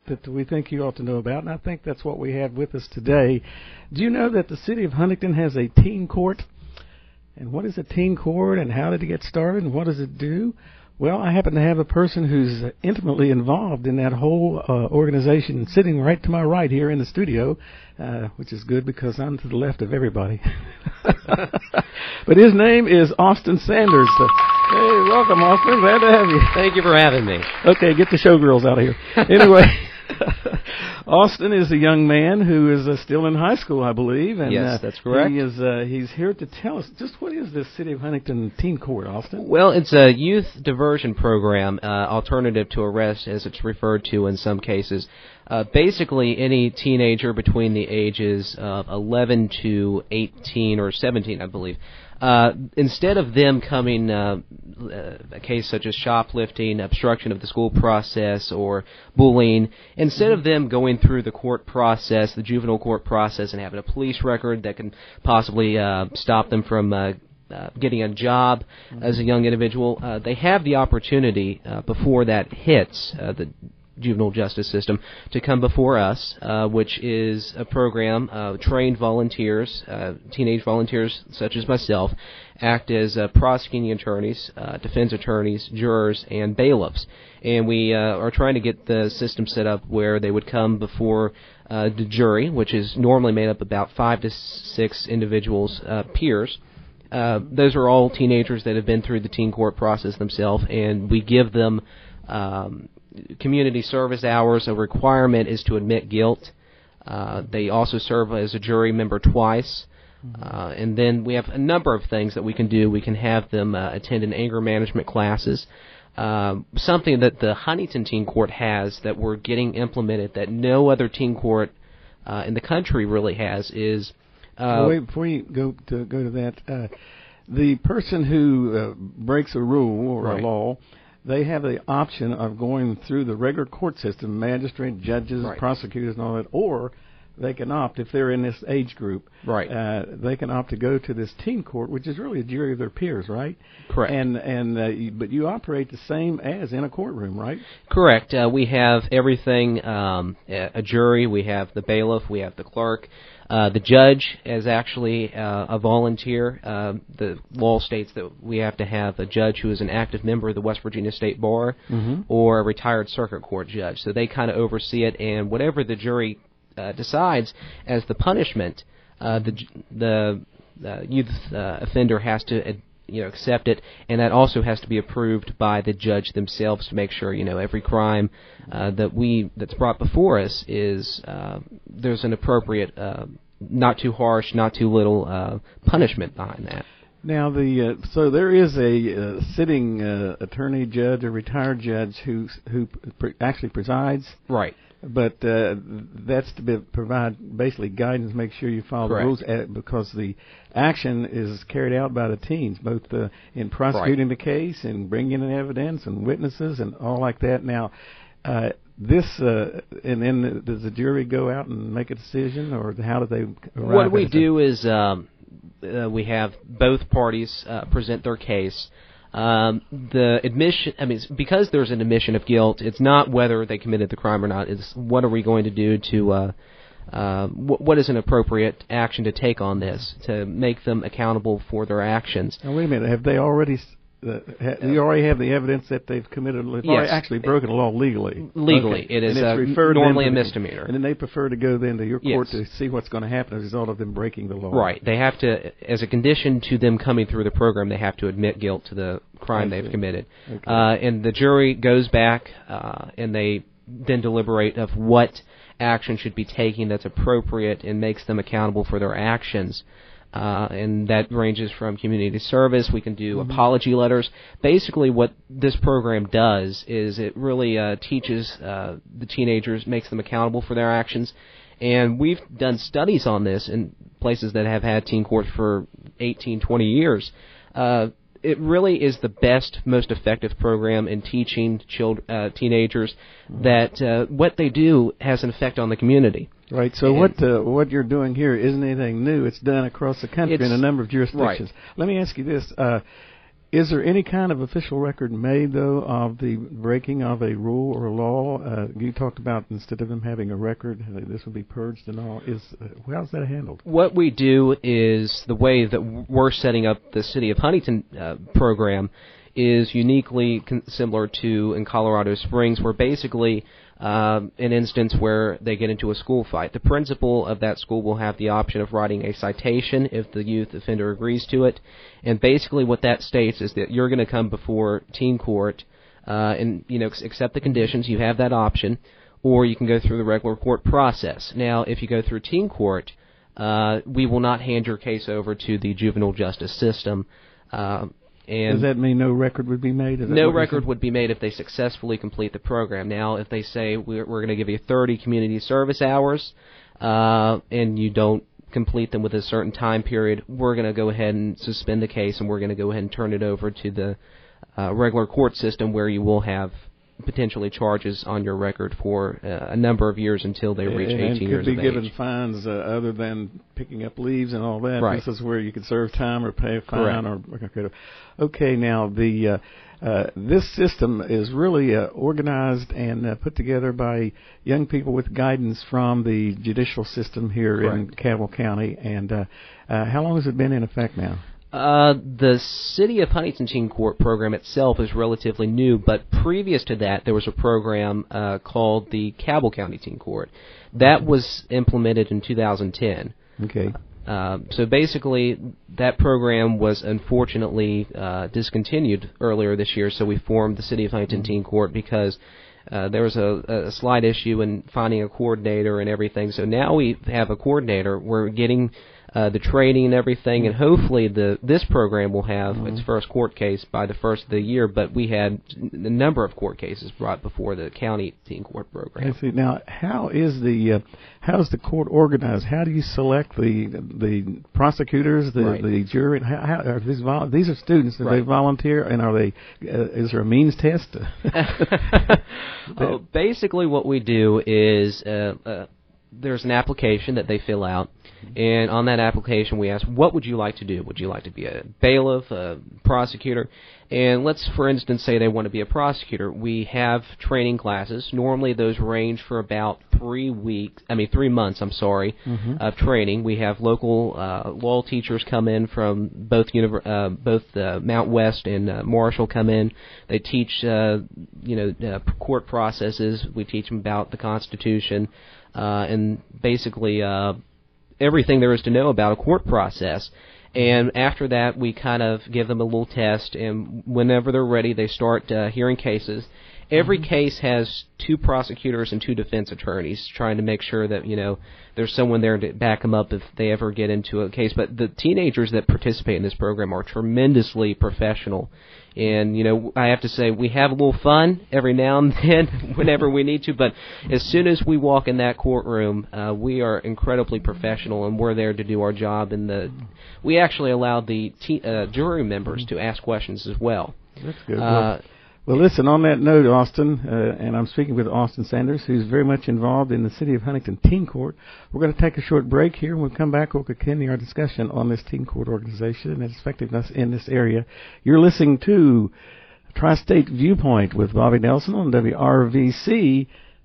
that we think you ought to know about, and I think that's what we have with us today. Do you know that the city of Huntington has a teen court? And what is a teen court, and how did it get started, and what does it do? Well, I happen to have a person who's intimately involved in that whole organization sitting right to my right here in the studio, which is good because I'm to the left of everybody. But his name is Austin Sanders. Hey, welcome, Austin. Glad to have you. Thank you for having me. Okay, get the showgirls out of here. Anyway, Austin is a young man who is still in high school, I believe. And, yes, that's correct. He's here to tell us just what is this City of Huntington Teen Court, Austin? Well, it's a youth diversion program, alternative to arrest, as it's referred to in some cases. Basically, any teenager between the ages of 11 to 18 or 17, I believe. Instead of them coming, a case such as shoplifting, obstruction of the school process, or bullying, instead of them going through the court process, the juvenile court process, and having a police record that can possibly stop them from getting a job as a young individual, they have the opportunity before that hits the juvenile justice system to come before us, which is a program, trained volunteers, teenage volunteers such as myself, act as prosecuting attorneys, defense attorneys, jurors, and bailiffs. And we are trying to get the system set up where they would come before the jury, which is normally made up about 5 to 6 individuals, peers. Those are all teenagers that have been through the teen court process themselves, and we give them community service hours. A requirement is to admit guilt. They also serve as a jury member twice. And then we have a number of things that we can do. We can have them attend an anger management classes. Something that the Huntington Teen Court has that we're getting implemented that no other teen court in the country really has is... wait, before you go to that, the person who breaks a rule or a law, they have the option of going through the regular court system, magistrate, judges, prosecutors, and all that, or they can opt, if they're in this age group, they can opt to go to this teen court, which is really a jury of their peers, right? Correct. But you operate the same as in a courtroom, right? Correct. We have everything, a jury, we have the bailiff, we have the clerk. The judge is actually a volunteer. The law states that we have to have a judge who is an active member of the West Virginia State Bar or a retired circuit court judge. So they kind of oversee it, and whatever the jury decides as the punishment, the youth offender has to accept it, and that also has to be approved by the judge themselves to make sure every crime that's brought before us is there's an appropriate, not too harsh, not too little punishment behind that. Now, so there is a sitting attorney judge, a retired judge who actually presides, right? But that's to provide basically guidance, make sure you follow the rules, because the action is carried out by the teens, both in prosecuting the case and bringing in evidence and witnesses and all like that. Now, and then does the jury go out and make a decision, or how do they arrive? What we do is we have both parties present their case. The admission, because there's an admission of guilt, it's not whether they committed the crime or not. It's what are we going to do to, what is an appropriate action to take on this to make them accountable for their actions. Now, wait a minute. Have they already... you already have the evidence that they've committed, already actually broken the law legally. Legally, okay. It is normally a misdemeanor. And then they prefer to go then to your court to see what's going to happen as a result of them breaking the law. Right. They have to, as a condition to them coming through the program, they have to admit guilt to the crime they've committed. Okay. And the jury goes back and they then deliberate of what action should be taken that's appropriate and makes them accountable for their actions. And that ranges from community service. We can do apology letters. Basically, what this program does is it really teaches the teenagers, makes them accountable for their actions. And we've done studies on this in places that have had teen courts for 18, 20 years. It really is the best, most effective program in teaching teenagers that what they do has an effect on the community. Right. So what you're doing here isn't anything new. It's done across the country in a number of jurisdictions. Right. Let me ask you this: Is there any kind of official record made, though, of the breaking of a rule or a law? You talked about instead of them having a record, this would be purged and all. How's that handled? What we do is the way that we're setting up the City of Huntington program is uniquely similar to in Colorado Springs, where basically an instance where they get into a school fight. The principal of that school will have the option of writing a citation if the youth offender agrees to it. And basically what that states is that you're going to come before teen court and accept the conditions. You have that option. Or you can go through the regular court process. Now, if you go through teen court, we will not hand your case over to the juvenile justice system. And does that mean no record would be made? No record would be made if they successfully complete the program. Now, if they say we're going to give you 30 community service hours and you don't complete them with a certain time period, we're going to go ahead and suspend the case and we're going to go ahead and turn it over to the regular court system where you will have potentially charges on your record for a number of years until they reach 18 years of age. And could be given fines other than picking up leaves and all that. Right. This is where you could serve time or pay a fine. Okay, now this system is really organized and put together by young people with guidance from the judicial system here in Cabell County. And how long has it been in effect now? The City of Huntington Teen Court program itself is relatively new, but previous to that, there was a program called the Cabell County Teen Court. That was implemented in 2010. Okay. So basically, that program was unfortunately discontinued earlier this year, so we formed the City of Huntington Teen Court because there was a slight issue in finding a coordinator and everything. So now we have a coordinator. We're getting the training and everything, and hopefully this program will have its first court case by the first of the year, but we had a number of court cases brought before the county teen court program. I see. Now, how is the court organized? How do you select the prosecutors, the jury? How are these are students? Do they volunteer, and are they? Is there a means test? Basically, what we do is there's an application that they fill out, and on that application we ask, what would you like to do? Would you like to be a bailiff, a prosecutor? And let's, for instance, say they want to be a prosecutor. We have training classes. Normally those range for about 3 months, of training. We have local law teachers come in from both Mount West and Marshall come in. They teach, court processes. We teach them about the Constitution and basically everything there is to know about a court process. And after that, we kind of give them a little test, and whenever they're ready, they start hearing cases. Every case has 2 prosecutors and 2 defense attorneys trying to make sure that, there's someone there to back them up if they ever get into a case. But the teenagers that participate in this program are tremendously professional. And, I have to say, we have a little fun every now and then whenever we need to, but as soon as we walk in that courtroom, we are incredibly professional, and we're there to do our job. And we actually allow the jury members to ask questions as well. That's good. Well, listen, on that note, Austin, and I'm speaking with Austin Sanders, who's very much involved in the City of Huntington Teen Court. We're going to take a short break here. When we come back, we'll continue our discussion on this teen court organization and its effectiveness in this area. You're listening to Tri-State Viewpoint with Bobby Nelson on WRVC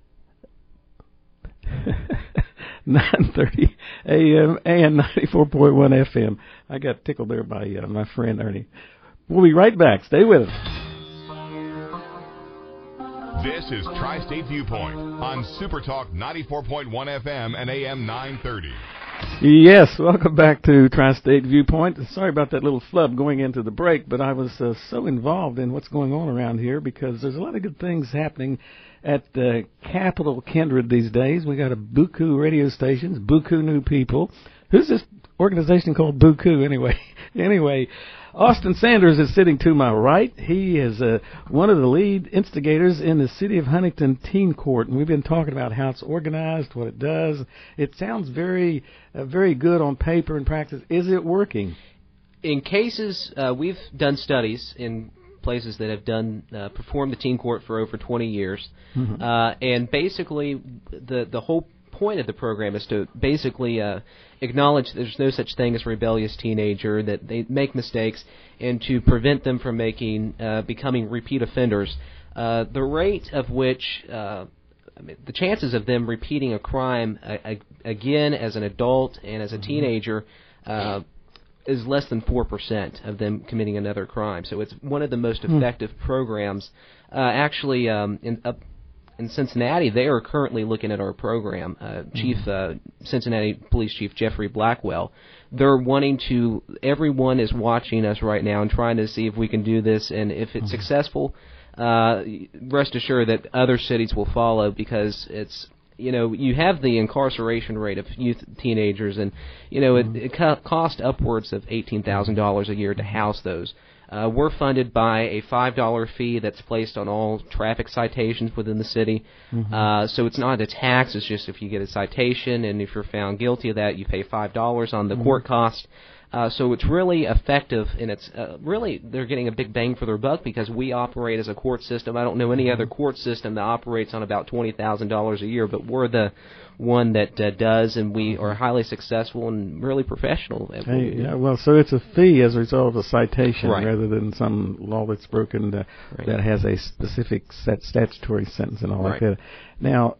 9:30 a.m. and 94.1 FM. I got tickled there by my friend Ernie. We'll be right back. Stay with us. This is Tri-State Viewpoint on Super Talk 94.1 FM and AM 930. Yes, welcome back to Tri-State Viewpoint. Sorry about that little flub going into the break, but I was so involved in what's going on around here because there's a lot of good things happening at Capital Kindred these days. We got a buku radio stations, buku new people. Who's this organization called buku anyway? Anyway, Austin Sanders is sitting to my right. He is one of the lead instigators in the City of Huntington Teen Court, and we've been talking about how it's organized, what it does. It sounds very good on paper and practice. Is it working? In cases, we've done studies in places that have performed the teen court for over 20 years, and basically the whole point of the program is to basically acknowledge there's no such thing as a rebellious teenager, that they make mistakes, and to prevent them from becoming repeat offenders. The rate of which, the chances of them repeating a crime again as an adult and as a teenager is less than 4% of them committing another crime. So it's one of the most effective programs. Actually, in Cincinnati, they are currently looking at our program. Cincinnati Police Chief Jeffrey Blackwell, they're wanting to, everyone is watching us right now and trying to see if we can do this, and if it's successful, rest assured that other cities will follow, because it's, you have the incarceration rate of teenagers, and, it costs upwards of $18,000 a year to house those. We're funded by a $5 fee that's placed on all traffic citations within the city. So it's not a tax, it's just if you get a citation, and if you're found guilty of that, you pay $5 on the court cost. So it's really effective, and it's really, they're getting a big bang for their buck, because we operate as a court system. I don't know any other court system that operates on about $20,000 a year, but we're the one that does, and we are highly successful and really professional. Well, so it's a fee as a result of a citation, right, rather than some law that's broken that has a specific statutory sentence and all right, like that. Now,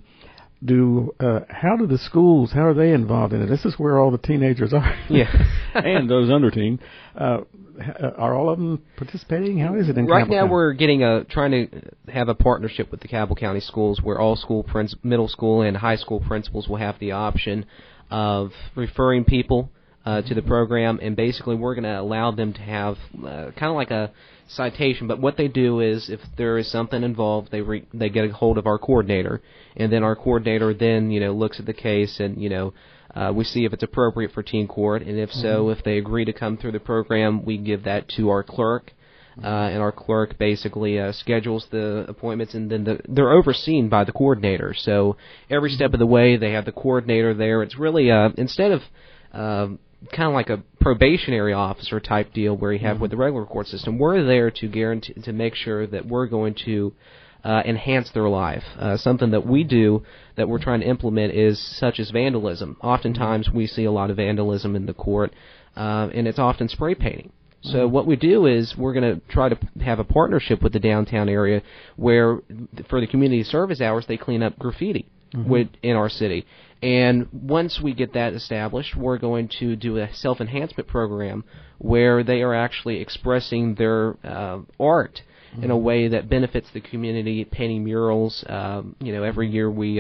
how do the schools, how are they involved in it? This is where all the teenagers are. Yeah. And those under teen. Are all of them participating? How is it in Right Cabell now County? we're trying to have a partnership with the Cabell County schools, where all middle school and high school principals will have the option of referring people to the program, and basically we're going to allow them to have kind of like a citation. But what they do is, if there is something involved, they get a hold of our coordinator, and then our coordinator then looks at the case, and we see if it's appropriate for teen court, and if so, if they agree to come through the program, we give that to our clerk, and our clerk basically schedules the appointments, and then they're overseen by the coordinator. So every step of the way, they have the coordinator there. It's really instead of kind of like a probationary officer type deal where you have with the regular court system, we're there to guarantee, to make sure that we're going to enhance their life. Something that we do that we're trying to implement is such as vandalism. Oftentimes we see a lot of vandalism in the court, and it's often spray painting. So what we do is we're going to try to have a partnership with the downtown area where, for the community service hours, they clean up graffiti in our city. And once we get that established, we're going to do a self-enhancement program where they are actually expressing their art in a way that benefits the community, painting murals. Every year we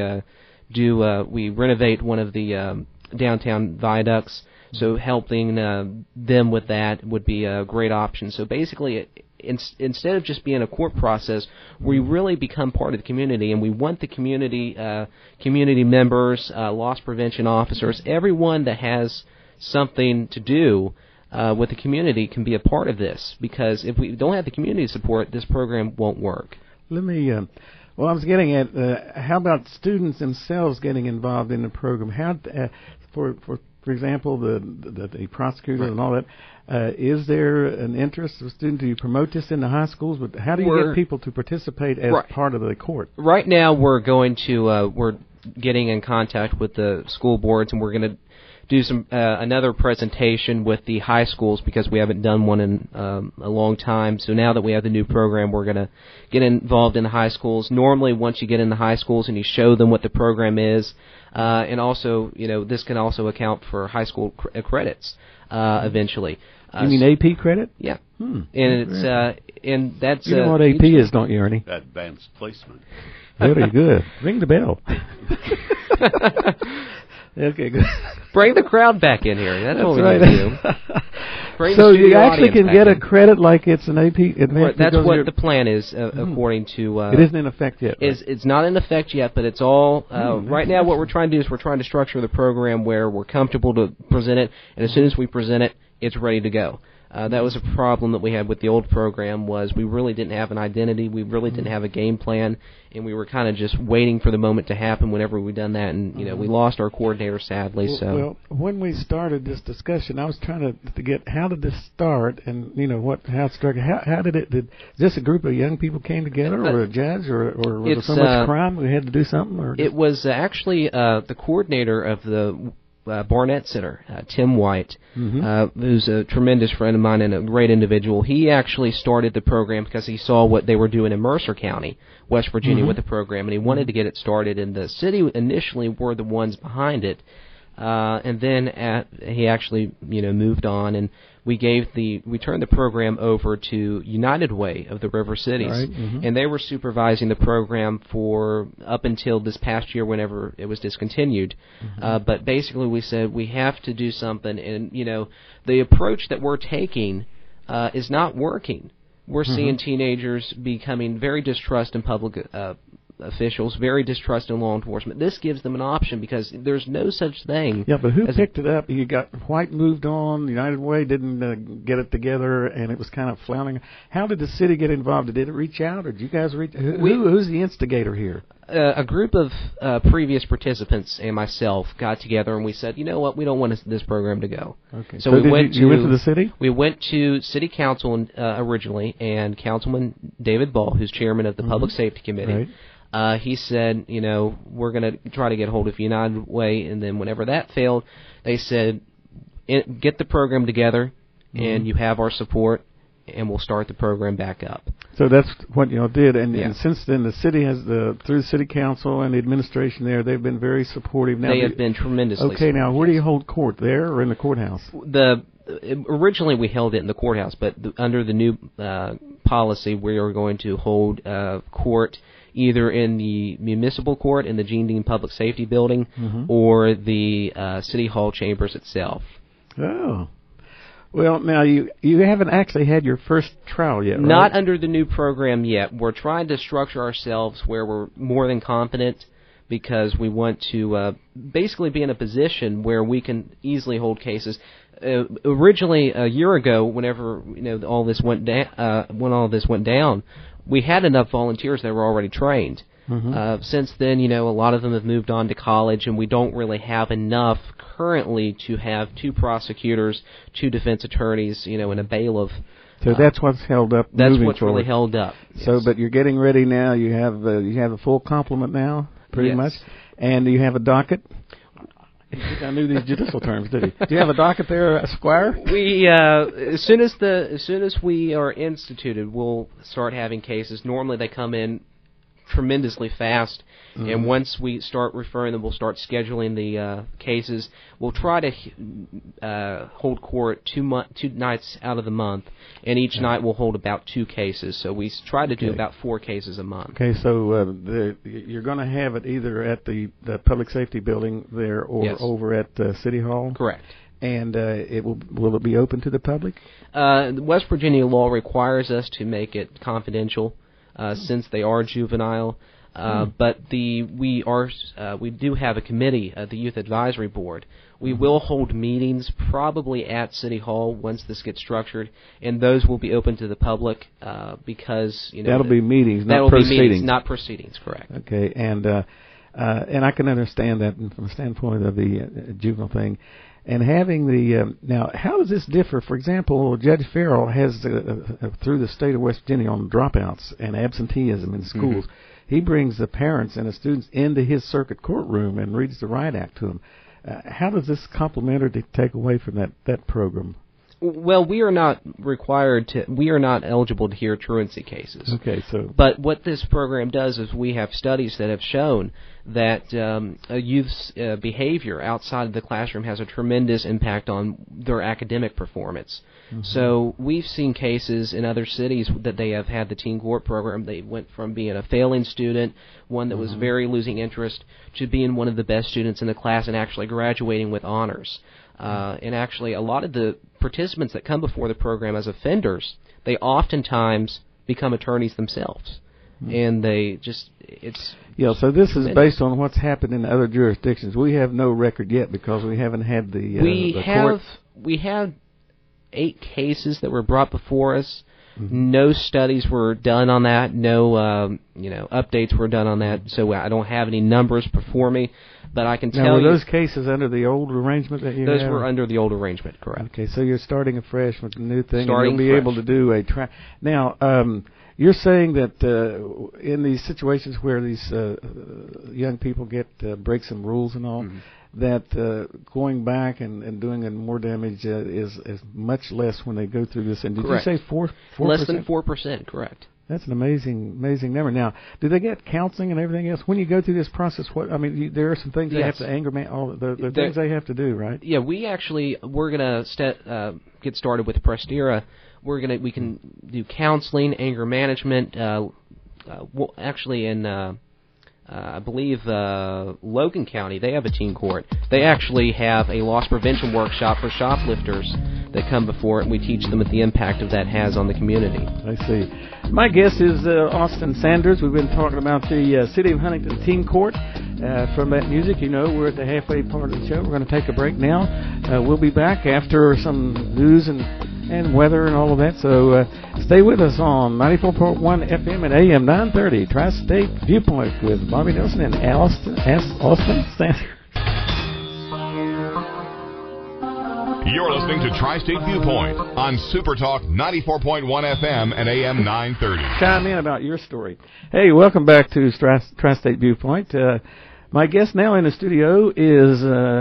renovate one of the downtown viaducts, so helping them with that would be a great option. So basically, instead of just being a court process, we really become part of the community, and we want the community members, loss prevention officers, everyone that has something to do with the community can be a part of this, because if we don't have the community support, this program won't work. Let me, I was getting at, how about students themselves getting involved in the program? How, for example, the prosecutor and all that, is there an interest of students? Do you promote this in the high schools? But how do you get people to participate as part of the court? Right now, we're going to we're getting in contact with the school boards, and we're going to do some another presentation with the high schools, because we haven't done one in a long time. So now that we have the new program, we're going to get involved in the high schools. Normally, once you get in the high schools and you show them what the program is, and also, this can also account for high school credits eventually. You mean AP credit? Yeah. And it's and that's you know what AP is, don't you, Ernie? Advanced placement. Very good. Ring the bell. Okay, good. Bring the crowd back in here. That's what we right. need to do. So you actually can get a credit like it's an AP advanced. That's what the plan is, according to. It isn't in effect yet. Right? It's not in effect yet, but it's all right now. What we're trying to do is we're trying to structure the program where we're comfortable to present it, and as soon as we present it, it's ready to go. That was a problem that we had with the old program, was we really didn't have an identity, we really didn't have a game plan, and we were kind of just waiting for the moment to happen whenever we done that, and we lost our coordinator sadly. Well, when we started this discussion, I was trying to get how did this start, and how it started. How did it? Did just a group of young people came together, or a judge, or was there so much crime we had to do something? Or it was actually the coordinator of the Barnett Center, Tim White, who's a tremendous friend of mine and a great individual. He actually started the program because he saw what they were doing in Mercer County, West Virginia, with the program, and he wanted to get it started. And the city initially were the ones behind it, and then he actually moved on, and we turned the program over to United Way of the River Cities, right. And they were supervising the program for up until this past year, whenever it was discontinued. But basically, we said we have to do something, and the approach that we're taking is not working. We're seeing teenagers becoming very distrusting public officials, very distrusting law enforcement. This gives them an option because there's no such thing. Yeah, but who picked it up? You got White moved on, United Way didn't get it together, and it was kind of floundering. How did the city get involved? Did it reach out, or did you guys reach? Who's the instigator here? A group of previous participants and myself got together, and we said, you know what, we don't want this program to go. Okay. So we went you went to the city? We went to City Council originally, and Councilman David Ball, who's chairman of the Public Safety Committee, right. He said, we're going to try to get hold of United Way, and then whenever that failed, they said, get the program together, and you have our support, and we'll start the program back up. So that's what did, and since then the city has through the city council and the administration there, they've been very supportive. Now they have been tremendously supportive. Now where do you hold court, there or in the courthouse? Originally we held it in the courthouse, but under the new policy, we are going to hold court either in the municipal court in the Gene Dean Public Safety Building or the City Hall chambers itself. Oh. Well, now you haven't actually had your first trial yet, right? Not under the new program yet. We're trying to structure ourselves where we're more than competent, because we want to basically be in a position where we can easily hold cases. Originally, a year ago, whenever all this went down, we had enough volunteers that were already trained. Since then, a lot of them have moved on to college, and we don't really have enough currently to have 2 prosecutors, 2 defense attorneys, and a bailiff. So that's what's held up. That's moving what's forward. really held up. So, Yes. But you're getting ready now. You have a full complement now, pretty Yes. much, and you have a docket. I knew these judicial terms, did you? Do you have a docket there, Squire? We as soon as we are instituted, we'll start having cases. Normally, they come in tremendously fast, and once we start referring them, we'll start scheduling the cases. We'll try to hold court 2 nights out of the month, and each night we'll hold about 2 cases. So we try to do about 4 cases a month. Okay, so you're going to have it either at the Public Safety Building there or over at City Hall? Correct. And will it be open to the public? West Virginia law requires us to make it confidential. Since they are juvenile, but we do have a committee, the Youth Advisory Board. We will hold meetings probably at City Hall once this gets structured, and those will be open to the public because that'll be meetings, not proceedings. Be meetings, not proceedings. Correct. Okay, and I can understand that from the standpoint of the juvenile thing. And having now, how does this differ? For example, Judge Farrell has, through the state of West Virginia, on dropouts and absenteeism in schools, he brings the parents and the students into his circuit courtroom and reads the riot act to them. How does this complement or take away from that program? Well, we are not eligible to hear truancy cases. Okay, so. But what this program does is we have studies that have shown that a youth's behavior outside of the classroom has a tremendous impact on their academic performance. So we've seen cases in other cities that they have had the teen court program. They went from being a failing student, one that was very losing interest, to being one of the best students in the class and actually graduating with honors. And actually, a lot of the participants that come before the program as offenders, they oftentimes become attorneys themselves. And they just, so this is based on what's happened in other jurisdictions. We have no record yet because we haven't had the court. We have 8 cases that were brought before us. No studies were done on that. No, updates were done on that. So I don't have any numbers before me, but I can tell were you. those cases under the old arrangement that you Those had? were under the old arrangement, correct. Okay, so you're starting afresh with the new thing, Starting and you'll be fresh. able to do a Now, you're saying that in these situations where these young people get break some rules and all, that going back and doing more damage is much less when they go through this. And did Correct. you say 4%? Less than 4%, correct. That's an amazing number. Now, do they get counseling and everything else when you go through this process? There are some things they have to all the things they have to do, right? Yeah, we're gonna get started with Prestera. We can do counseling, anger management. Actually, in I believe Logan County, they have a teen court. They actually have a loss prevention workshop for shoplifters that come before it, and we teach them what the impact of that has on the community. I see. My guest is Austin Sanders. We've been talking about the City of Huntington Teen Court. From that music, we're at the halfway part of the show. We're going to take a break now. We'll be back after some news and weather and all of that. So stay with us on 94.1 FM and AM 930, Tri-State Viewpoint with Bobby Nelson and Austin Sanders. You're listening to Tri-State Viewpoint on Super Talk 94.1 FM and AM 930. Chime in about your story. Hey, welcome back to Tri-State Viewpoint. My guest now in the studio is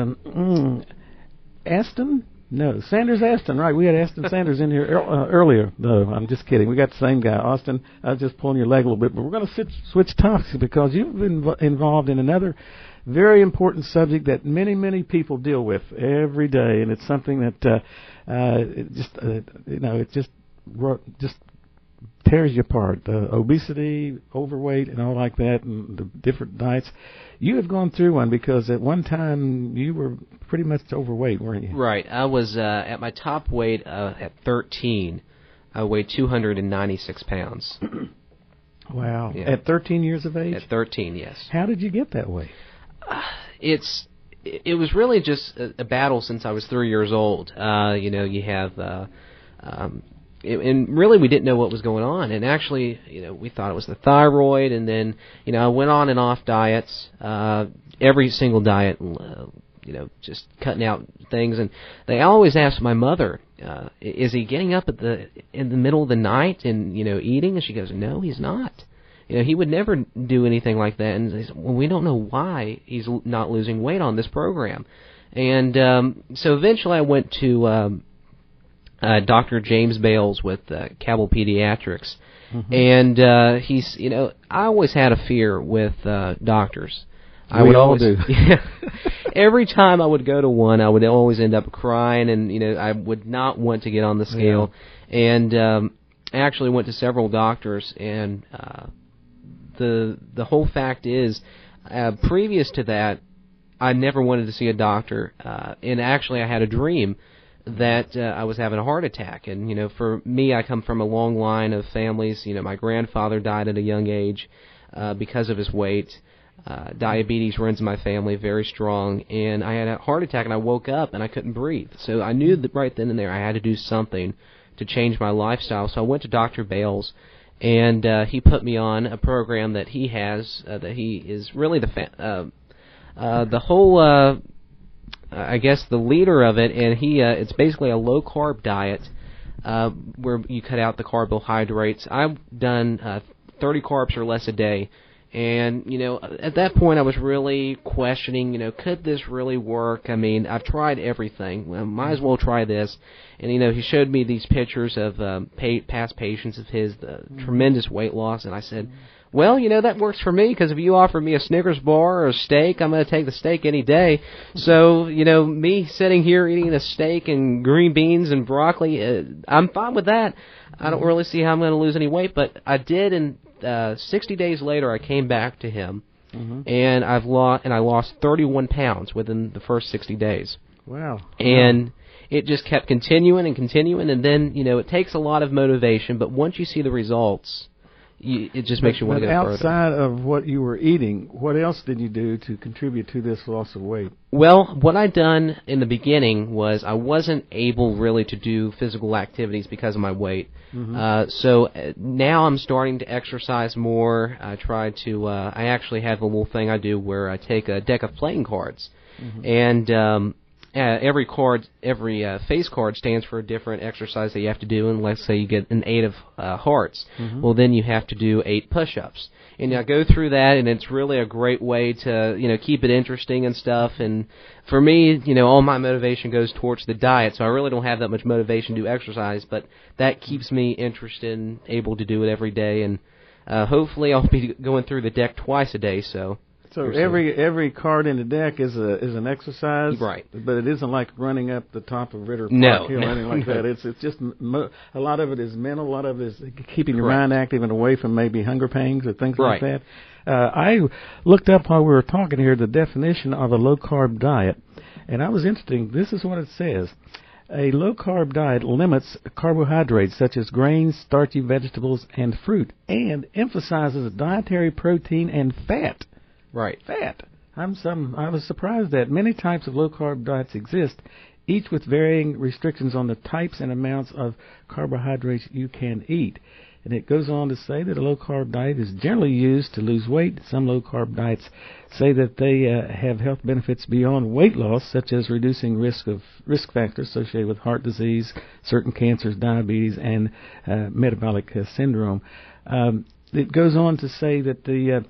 Sanders Aston, right? We had Aston Sanders in here earlier. No, I'm just kidding. We got the same guy. Austin, I was just pulling your leg a little bit, but we're going to switch topics because you've been involved in another very important subject that many, many people deal with every day, and it's something that it just tears you apart. Obesity, overweight, and all like that, and the different diets. You have gone through one because at one time you were pretty much overweight, weren't you? Right. I was at my top weight at 13. I weighed 296 pounds. Wow. Yeah. At 13 years of age? At 13, yes. How did you get that way? It was really just a battle since I was 3 years old. You have and really we didn't know what was going on, and actually we thought it was the thyroid, and then I went on and off diets, every single diet, just cutting out things, and they always asked my mother, is he getting up in the middle of the night and eating? And she goes, no, he's not. He would never do anything like that. And they said, well, we don't know why he's not losing weight on this program. And so eventually I went to Dr. James Bales with Cabell Pediatrics. And he's, I always had a fear with doctors. I would always do. Every time I would go to one, I would always end up crying, and I would not want to get on the scale. Yeah. And I actually went to several doctors, and the whole fact is, previous to that, I never wanted to see a doctor. And actually, I had a dream that I was having a heart attack. And for me, I come from a long line of families. My grandfather died at a young age because of his weight. Diabetes runs in my family, very strong, and I had a heart attack, and I woke up and I couldn't breathe. So I knew that right then and there I had to do something to change my lifestyle. So I went to Dr. Bales, and he put me on a program that he has, that he is really the whole, I guess, the leader of it, and it's basically a low-carb diet where you cut out the carbohydrates. I've done 30 carbs or less a day. And, at that point I was really questioning, could this really work? I mean, I've tried everything. Well, might as well try this. And, he showed me these pictures of past patients of his, the tremendous weight loss. And I said, well, that works for me, because if you offer me a Snickers bar or a steak, I'm going to take the steak any day. So, me sitting here eating a steak and green beans and broccoli, I'm fine with that. I don't really see how I'm going to lose any weight, but I did, and 60 days later, I came back to him, and I lost 31 pounds within the first 60 days. Wow! And it just kept continuing and continuing, and then it takes a lot of motivation, but once you see the results, it just makes you want to But go further. outside of what you were eating, what else did you do to contribute to this loss of weight? Well, what I'd done in the beginning was I wasn't able really to do physical activities because of my weight. So now I'm starting to exercise more. I try to. I actually have a little thing I do where I take a deck of playing cards, and every face card stands for a different exercise that you have to do. And let's say you get an 8 of hearts, well then you have to do 8 push-ups. And I go through that, and it's really a great way to keep it interesting and stuff. And for me, all my motivation goes towards the diet, so I really don't have that much motivation to exercise, but that keeps me interested and able to do it every day. And hopefully I'll be going through the deck twice a day. So every card in the deck is an exercise, right? But it isn't like running up the top of Ritter Park Hill or anything like that. It's just a lot of it is mental, a lot of it is keeping your mind active and away from maybe hunger pangs or things like that. I looked up while we were talking here the definition of a low carb diet, and I was interested. This is what it says. A low-carb diet limits carbohydrates such as grains, starchy vegetables, and fruit, and emphasizes dietary protein and fat. Right. Fat. I was surprised that many types of low-carb diets exist, each with varying restrictions on the types and amounts of carbohydrates you can eat. And it goes on to say that a low-carb diet is generally used to lose weight. Some low-carb diets say that they have health benefits beyond weight loss, such as reducing risk factors associated with heart disease, certain cancers, diabetes, and metabolic syndrome. It goes on to say that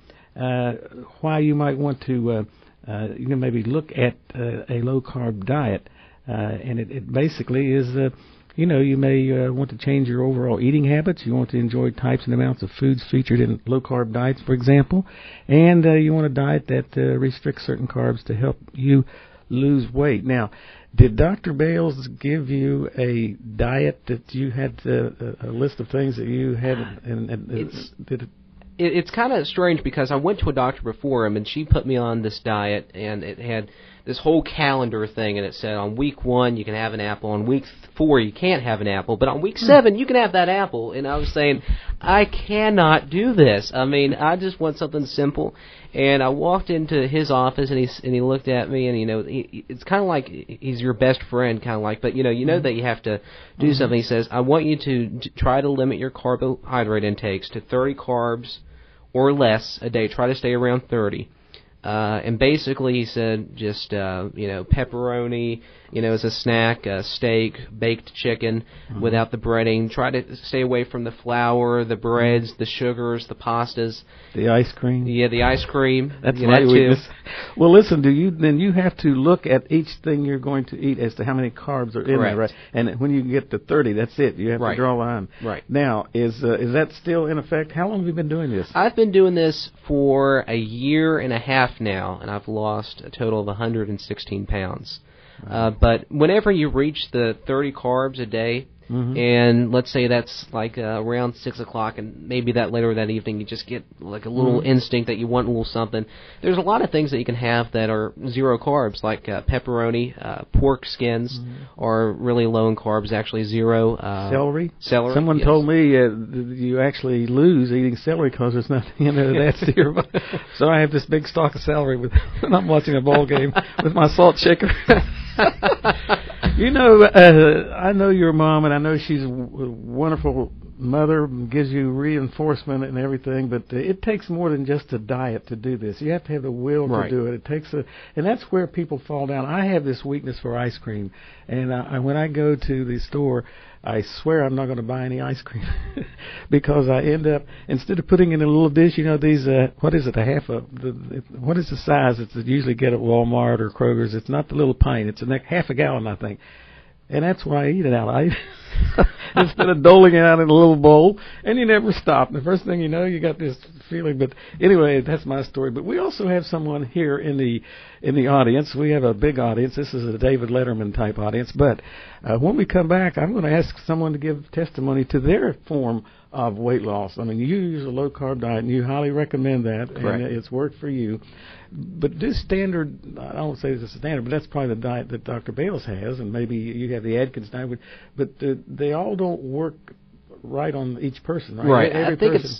why you might want to maybe look at a low-carb diet, and it basically is you may want to change your overall eating habits. You want to enjoy types and amounts of foods featured in low-carb diets, for example, and you want a diet that restricts certain carbs to help you lose weight. Now, did Dr. Bales give you a diet that you had a list of things that you had? It's kind of strange because I went to a doctor before him, and she put me on this diet, and it had this whole calendar thing, and it said on week 1 you can have an apple, on week 4 you can't have an apple, but on week 7 you can have that apple. And I was saying, I cannot do this. I mean, I just want something simple. And I walked into his office, and he looked at me, and it's kind of like he's your best friend, kind of like, but you know that you have to do something. He says, I want you to try to limit your carbohydrate intakes to 30 carbs or less a day. Try to stay around 30. And basically he said just, pepperoni, as a snack, steak, baked chicken without the breading. Try to stay away from the flour, the breads, the sugars, the pastas. The ice cream. Yeah, the ice cream. That's my weakness. Well, listen, you have to look at each thing you're going to eat as to how many carbs are in there, right? And when you get to 30, that's it. You have to draw a line. Right. Now, is that still in effect? How long have you been doing this? I've been doing this for a year and a half now, and I've lost a total of 116 pounds. But whenever you reach the 30 carbs a day, and let's say that's like around 6 o'clock, and maybe that later that evening you just get like a little instinct that you want a little something. There's a lot of things that you can have that are 0 carbs, like pepperoni, pork skins are really low in carbs, actually 0. Celery? Celery. Someone told me you actually lose eating celery because there's nothing in there that's 0. So I have this big stalk of celery when I'm watching a ball game with my salt shaker. I know your mom, and I know she's a wonderful mother, gives you reinforcement and everything, but it takes more than just a diet to do this. You have to have the will to do it. It takes and that's where people fall down. I have this weakness for ice cream, and when I go to the store, I swear I'm not going to buy any ice cream because I end up, instead of putting in a little dish, these, what is it, what is the size that you usually get at Walmart or Kroger's? It's not the little pint. It's half a gallon, I think. And that's why I eat it out. Instead of doling it out in a little bowl, and you never stop. And the first thing you know, you got this feeling. But anyway, that's my story. But we also have someone here in the audience. We have a big audience. This is a David Letterman type audience. But when we come back, I'm going to ask someone to give testimony to their form of weight loss. I mean, you use a low-carb diet, and you highly recommend that, Correct. And it's worked for you. But this standard, I don't say it's a standard, but that's probably the diet that Dr. Bales has, and maybe you have the Atkins diet, but they all don't work right on each person, right? Right. Every I think person.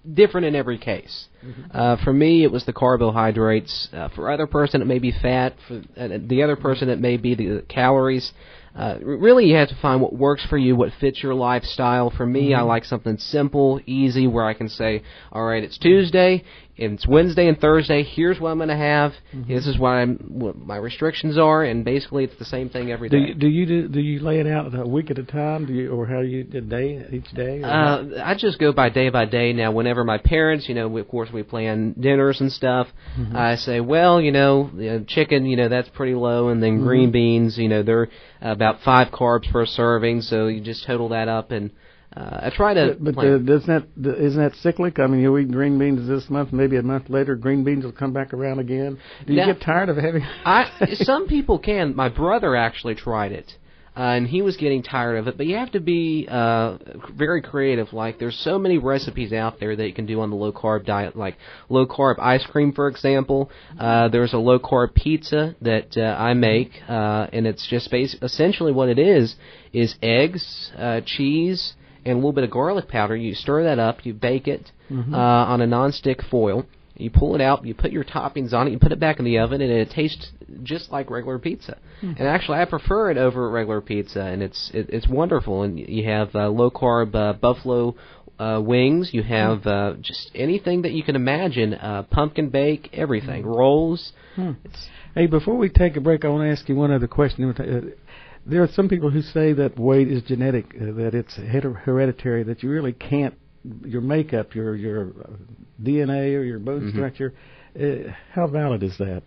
different in every case. For me, it was the carbohydrates. For other person, it may be fat. For the other person, it may be the calories. Really, you have to find what works for you, what fits your lifestyle. For me, I like something simple, easy, where I can say, all right, it's Tuesday, and it's Wednesday and Thursday. Here's what I'm going to have. This is what my restrictions are, and basically it's the same thing every day. Do you lay it out a week at a time, or how you a day each day? I just go by day now. Whenever my parents, of course we plan dinners and stuff. I say, well, chicken, that's pretty low, and then green beans, they're about 5 carbs per serving, so you just total that up, and I try to. But isn't that cyclic? I mean, you eat green beans this month, maybe a month later, green beans will come back around again. Do you get tired of having? Some people can. My brother actually tried it, and he was getting tired of it. But you have to be very creative. Like, there's so many recipes out there that you can do on the low carb diet, like low carb ice cream, for example. There's a low carb pizza that I make, and it's just essentially what it is eggs, cheese, and a little bit of garlic powder. You stir that up, you bake it on a nonstick foil. You pull it out, you put your toppings on it, you put it back in the oven, and it tastes just like regular pizza. And actually, I prefer it over regular pizza, and it's wonderful. And you have low carb buffalo wings. You have just anything that you can imagine. Pumpkin bake, everything, rolls. Hey, before we take a break, I want to ask you one other question. There are some people who say that weight is genetic, that it's hereditary, that you really can't, your makeup, your DNA or your bone structure. How valid is that?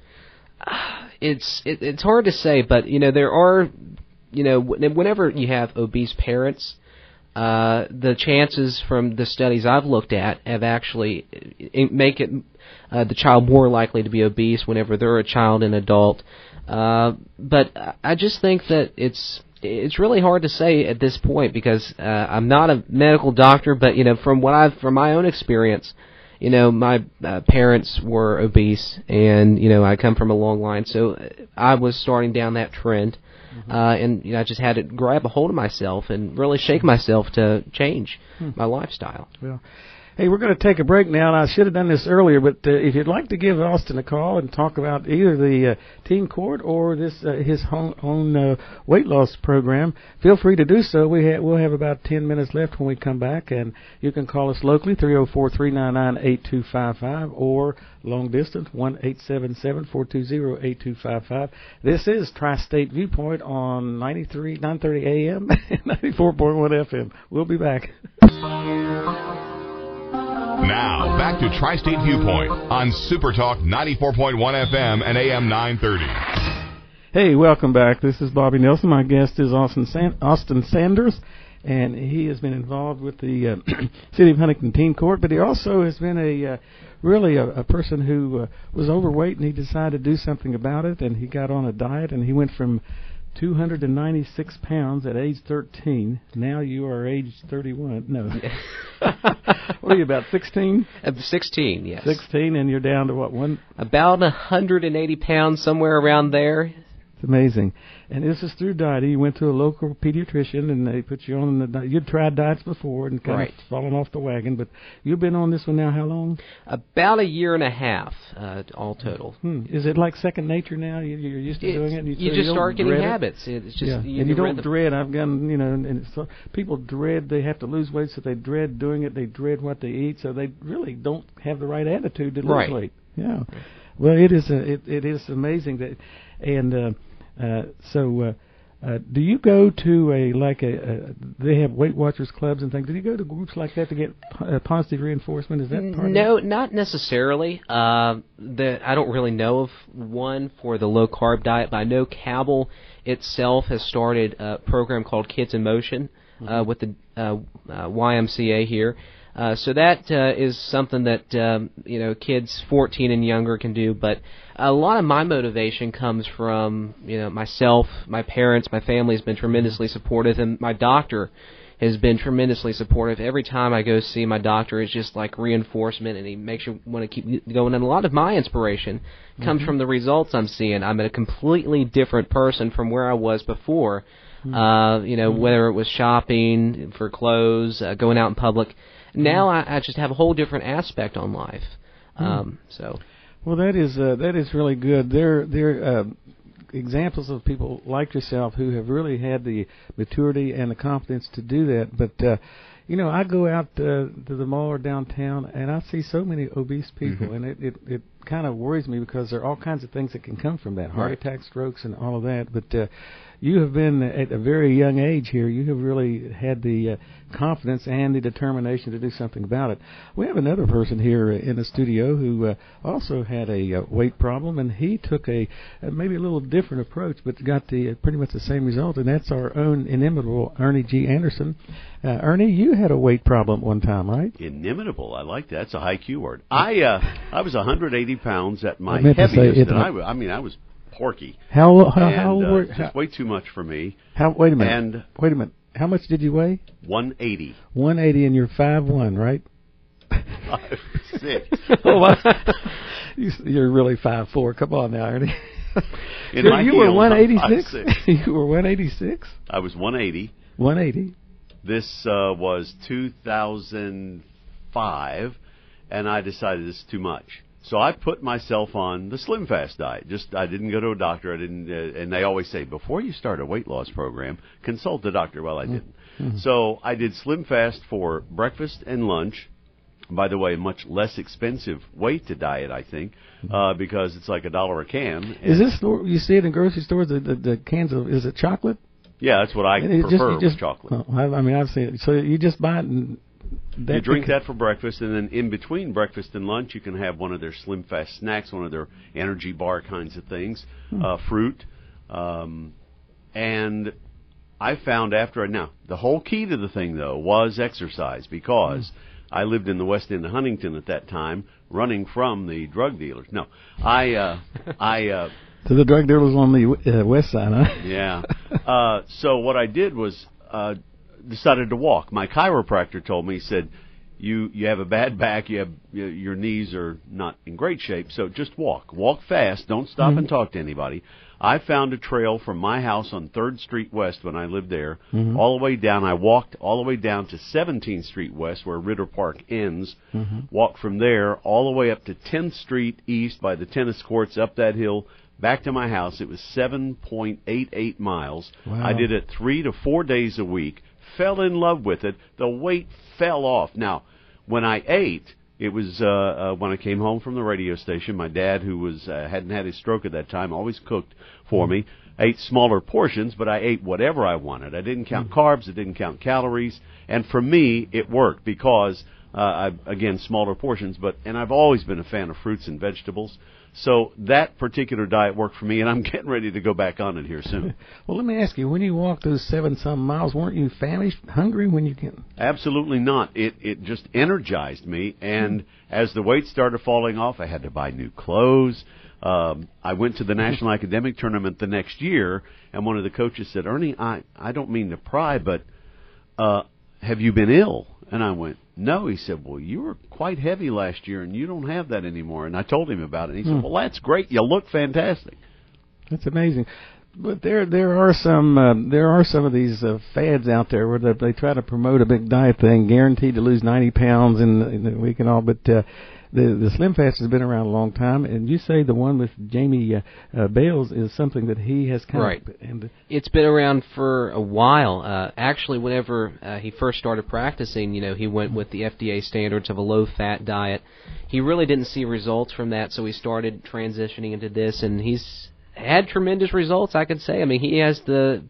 It's hard to say, but there are, whenever you have obese parents, the chances from the studies I've looked at have actually make it the child more likely to be obese whenever they're a child and adult. But I just think that it's really hard to say at this point, because I'm not a medical doctor, but from my own experience, my parents were obese, and I come from a long line, so I was starting down that trend, and I just had to grab a hold of myself and really shake myself to change my lifestyle. Well, hey, we're going to take a break now, and I should have done this earlier, but if you'd like to give Austin a call and talk about either the teen court or his own weight loss program, feel free to do so. We'll have about 10 minutes left when we come back, and you can call us locally, 304-399-8255, or long distance, 1-877-420-8255. This is Tri-State Viewpoint on 930 AM and 94.1 FM. We'll be back. Now, back to Tri-State Viewpoint on Super Talk 94.1 FM and AM 930. Hey, welcome back. This is Bobby Nelson. My guest is Austin Sanders, and he has been involved with the City of Huntington Teen Court, but he also has been a person who was overweight, and he decided to do something about it, and he got on a diet, and he went from 296 pounds at age 13. Now you are age 31. No. What are you, about 16? 16, yes. 16, and you're down to what, one? About 180 pounds, somewhere around there. It's amazing. And this is through dieting. You went to a local pediatrician, and they put you on the diet. You'd tried diets before and kind of fallen off the wagon, but you've been on this one now how long? About a year and a half, all total. Is it like second nature now? You're used to doing it? You just start getting habits. It's just, and you don't dread. I've gotten, and so people dread, they have to lose weight, so they dread doing it. They dread what they eat, so they really don't have the right attitude to lose weight. Yeah. Well, it is amazing that, and do you go to they have Weight Watchers clubs and things? Do you go to groups like that to get positive reinforcement? Is that part of it? No, not necessarily. I don't really know of one for the low carb diet, but I know Cabell itself has started a program called Kids in Motion with the YMCA here. So that is something that kids 14 and younger can do. But a lot of my motivation comes from myself, my parents, my family has been tremendously supportive, and my doctor has been tremendously supportive. Every time I go see my doctor, it's just like reinforcement, and he makes you want to keep going. And a lot of my inspiration comes from the results I'm seeing. I'm a completely different person from where I was before. Whether it was shopping for clothes, going out in public. Now I just have a whole different aspect on life. Well, that is really good. There examples of people like yourself who have really had the maturity and the confidence to do that. But I go out to the mall or downtown, and I see so many obese people, and it kind of worries me because there are all kinds of things that can come from that, heart attacks, strokes, and all of that. But you have been, at a very young age here, you have really had the confidence and the determination to do something about it. We have another person here in the studio who also had a weight problem, and he took a maybe a little different approach, but got pretty much the same result, and that's our own inimitable Ernie G. Anderson. Ernie, you had a weight problem one time, right? Inimitable. I like that. That's a high Q word. I was 180 pounds at my heaviest, and I was porky. How old were you? Just way too much for me. Wait a minute. How much did you weigh? 180. 180, and you're 5'1", right? 5'6". You're really 5'4". Come on now, Ernie. You were 186. You were 186. I was 180. 180. This was 2005, and I decided this is too much. So I put myself on the Slim Fast diet. I didn't go to a doctor. I didn't, and they always say, before you start a weight loss program, consult the doctor. Well, I didn't. So I did Slim Fast for breakfast and lunch. By the way, a much less expensive way to diet, I think, because it's like $1 a can. Is this, you see it in grocery stores, the cans of, is it chocolate? Yeah, that's what I prefer with chocolate. I've seen it. So you just buy it and... You drink that for breakfast, and then in between breakfast and lunch, you can have one of their Slim Fast snacks, one of their energy bar kinds of things, fruit. And I found now, the whole key to the thing, though, was exercise, because I lived in the West End of Huntington at that time, running from the drug dealers. No, to the drug dealers on the west side, huh? Yeah. So what I did was... decided to walk. My chiropractor told me, he said, you have a bad back, your knees are not in great shape, so just walk fast, don't stop and talk to anybody. I found a trail from my house on 3rd Street West when I lived there, all the way down. I walked all the way down to 17th Street West where Ritter Park ends, walked from there all the way up to 10th Street East by the tennis courts, up that hill, back to my house. It was 7.88 miles. Wow. I did it 3 to 4 days a week. Fell in love with it. The weight fell off. Now, when I ate, it was when I came home from the radio station. My dad, who hadn't had his stroke at that time, always cooked for me. Ate smaller portions, but I ate whatever I wanted. I didn't count carbs. I didn't count calories. And for me, it worked because, again, smaller portions. And I've always been a fan of fruits and vegetables. So that particular diet worked for me, and I'm getting ready to go back on it here soon. Well, let me ask you, when you walked those 7-some miles, weren't you famished, hungry when you came? Absolutely not. It just energized me, and as the weight started falling off, I had to buy new clothes. I went to the National Academic Tournament the next year, and one of the coaches said, Ernie, I don't mean to pry, but have you been ill? And I went, no. He said, well, you were quite heavy last year, and you don't have that anymore. And I told him about it. And he said, well, that's great. You look fantastic. That's amazing. But there are some of these fads out there where they try to promote a big diet thing, guaranteed to lose 90 pounds in a week and all. But the Slim Fast has been around a long time, and you say the one with Jamie Bales is something that he has kind of... It's been around for a while. Actually, whenever he first started practicing, he went with the FDA standards of a low-fat diet. He really didn't see results from that, so he started transitioning into this, and he's had tremendous results, I could say. I mean, he has the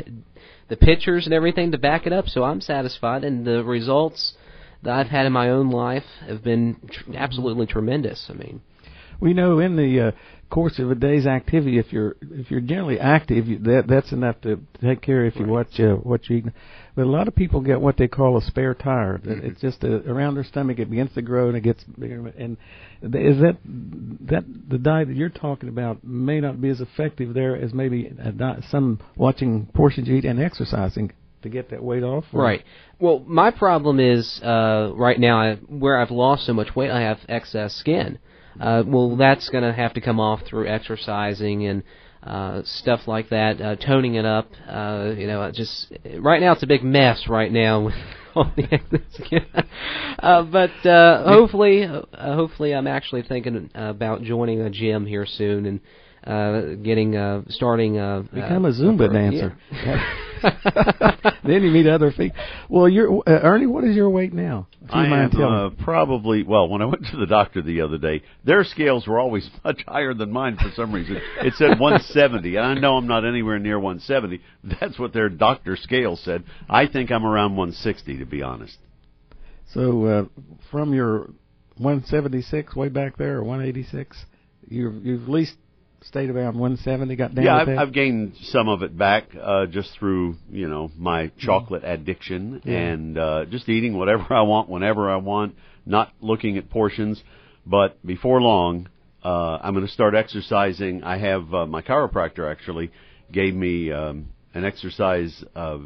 pictures and everything to back it up, so I'm satisfied, and the results that I've had in my own life have been absolutely tremendous. I mean, we know in the course of a day's activity, if you're generally active, that's enough to take care of if you watch what you eat. But a lot of people get what they call a spare tire. It's just around their stomach. It begins to grow and it gets bigger. And is that the diet that you're talking about may not be as effective there as maybe some watching portions you eat and exercising? to get that weight off? Or? Right. Well, my problem is right now where I've lost so much weight, I have excess skin. Well, that's going to have to come off through exercising and stuff like that, toning it up. Just right now it's a big mess right now with all the excess skin. But hopefully I'm actually thinking about joining a gym here soon and starting become a Zumba dancer. Yeah. Then you meet other people. Well, Ernie, what is your weight now? I am probably, when I went to the doctor the other day, their scales were always much higher than mine for some reason. It said 170, and I know I'm not anywhere near 170. That's what their doctor scale said. I think I'm around 160, to be honest. So from your 176 way back there, or 186, you've at least stayed around 170, got down. Yeah, I've gained some of it back just through my chocolate addiction and just eating whatever I want whenever I want, not looking at portions. But before long, I'm going to start exercising. I have my chiropractor actually gave me an exercise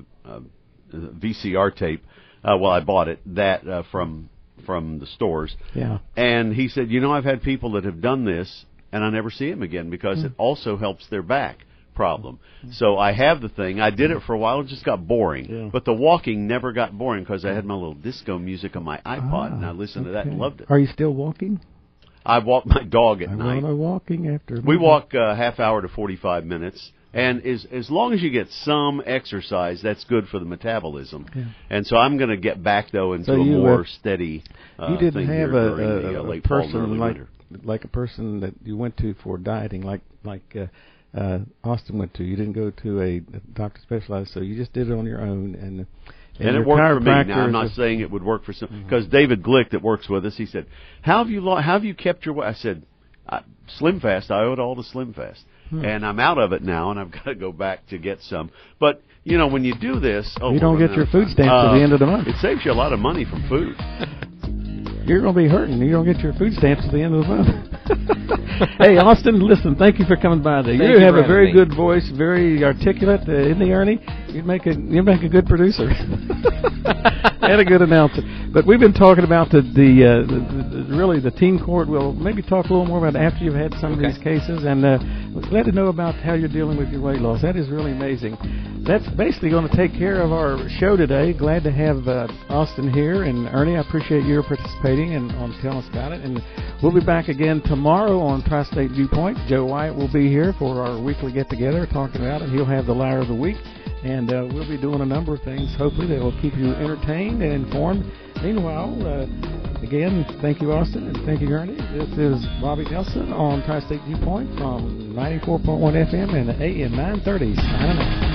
VCR tape. I bought it from the stores. Yeah, and he said, I've had people that have done this, and I never see them again because it also helps their back problem. So I have the thing. I did it for a while. It just got boring. Yeah. But the walking never got boring because I had my little disco music on my iPod, and I listened to that and loved it. Are you still walking? I walk my dog at night. Walking after. We walk half hour to 45 minutes. And as long as you get some exercise, that's good for the metabolism. Yeah. And so I'm going to get back, though, into a more steady you didn't thing have here a late person fall and early winter. Like a person that you went to for dieting, like Austin went to. You didn't go to a doctor specialized, so you just did it on your own. And it worked for me. Now, I'm not saying it would work for some, because David Glick that works with us, he said, how have you kept your weight? I said, Slim Fast. I owe it all to Slim Fast. And I'm out of it now, and I've got to go back to get some. But, when you do this... you don't get your food stamps at the end of the month. It saves you a lot of money from food. You're going to be hurting. You don't get your food stamps at the end of the month. Hey, Austin, listen, thank you for coming by today. You have a very good voice, very articulate, isn't he, Ernie? You'd make a good producer. And a good announcer. But we've been talking about really the teen court. We'll maybe talk a little more about it after you've had some of these cases, and glad to know about how you're dealing with your weight loss. That is really amazing. That's basically going to take care of our show today. Glad to have Austin here, and Ernie, I appreciate your participating and on telling us about it. And we'll be back again tomorrow on Tri-State Viewpoint. Joe Wyatt will be here for our weekly get-together talking about it. He'll have the Liar of the Week. And we'll be doing a number of things, hopefully, that will keep you entertained and informed. Meanwhile, again, thank you, Austin, and thank you, Ernie. This is Bobby Nelson on Tri-State Viewpoint from 94.1 FM and AM 930. Signing off.